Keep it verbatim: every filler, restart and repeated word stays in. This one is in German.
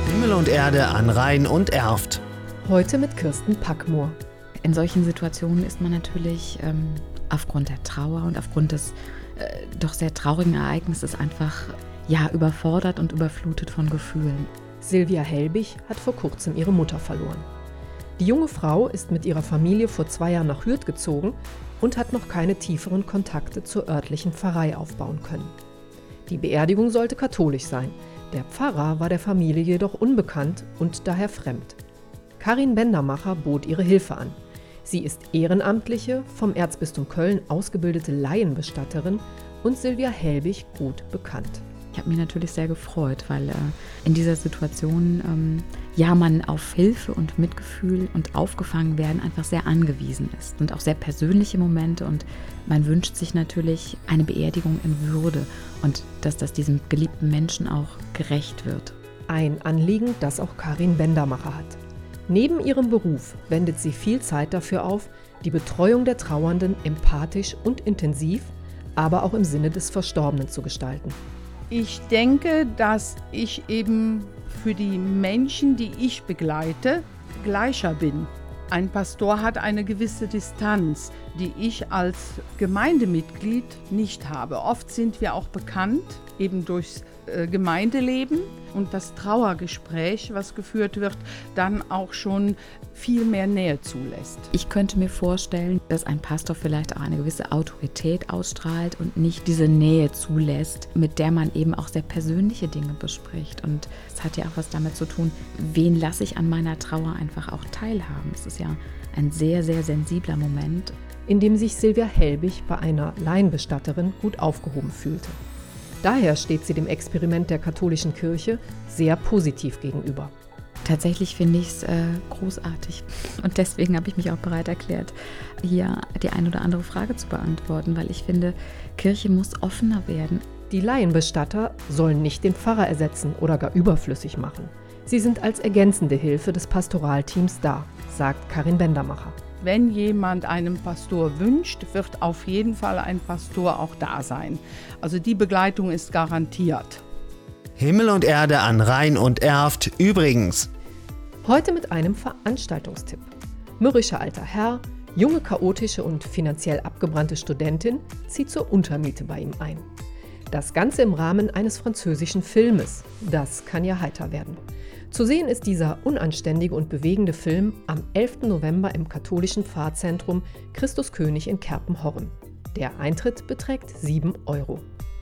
Himmel und Erde an Rhein und Erft. Heute mit Kirsten Packmoor. In solchen Situationen ist man natürlich ähm, aufgrund der Trauer und aufgrund des äh, doch sehr traurigen Ereignisses einfach ja, überfordert und überflutet von Gefühlen. Silvia Helbig hat vor kurzem ihre Mutter verloren. Die junge Frau ist mit ihrer Familie vor zwei Jahren nach Hürth gezogen und hat noch keine tieferen Kontakte zur örtlichen Pfarrei aufbauen können. Die Beerdigung sollte katholisch sein. Der Pfarrer war der Familie jedoch unbekannt und daher fremd. Karin Bendermacher bot ihre Hilfe an. Sie ist ehrenamtliche, vom Erzbistum Köln ausgebildete Laienbestatterin und Silvia Helbig gut bekannt. Ich habe mich natürlich sehr gefreut, weil äh, in dieser Situation ähm, ja man auf Hilfe und Mitgefühl und aufgefangen werden einfach sehr angewiesen ist und auch sehr persönliche Momente und man wünscht sich natürlich eine Beerdigung in Würde und dass das diesem geliebten Menschen auch gerecht wird. Ein Anliegen, das auch Karin Bendermacher hat. Neben ihrem Beruf wendet sie viel Zeit dafür auf, die Betreuung der Trauernden empathisch und intensiv, aber auch im Sinne des Verstorbenen zu gestalten. Ich denke, dass ich eben für die Menschen, die ich begleite, gleicher bin. Ein Pastor hat eine gewisse Distanz, die ich als Gemeindemitglied nicht habe. Oft sind wir auch bekannt, eben durchs äh, Gemeindeleben und das Trauergespräch, was geführt wird, dann auch schon viel mehr Nähe zulässt. Ich könnte mir vorstellen, dass ein Pastor vielleicht auch eine gewisse Autorität ausstrahlt und nicht diese Nähe zulässt, mit der man eben auch sehr persönliche Dinge bespricht. Und es hat ja auch was damit zu tun, wen lasse ich an meiner Trauer einfach auch teilhaben. Es ist ja ein sehr, sehr sensibler Moment. In dem sich Silvia Helbig bei einer Laienbestatterin gut aufgehoben fühlte. Daher steht sie dem Experiment der katholischen Kirche sehr positiv gegenüber. Tatsächlich finde ich es äh, großartig und deswegen habe ich mich auch bereit erklärt, hier die ein oder andere Frage zu beantworten, weil ich finde, Kirche muss offener werden. Die Laienbestatter sollen nicht den Pfarrer ersetzen oder gar überflüssig machen. Sie sind als ergänzende Hilfe des Pastoralteams da, sagt Karin Bendermacher. Wenn jemand einen Pastor wünscht, wird auf jeden Fall ein Pastor auch da sein. Also die Begleitung ist garantiert. Himmel und Erde an Rhein und Erft übrigens. Heute mit einem Veranstaltungstipp. Mürrischer alter Herr, junge, chaotische und finanziell abgebrannte Studentin zieht zur Untermiete bei ihm ein. Das Ganze im Rahmen eines französischen Filmes. Das kann ja heiter werden. Zu sehen ist dieser unanständige und bewegende Film am elften November im katholischen Pfarrzentrum Christus König in Kerpen-Horren. Der Eintritt beträgt sieben Euro.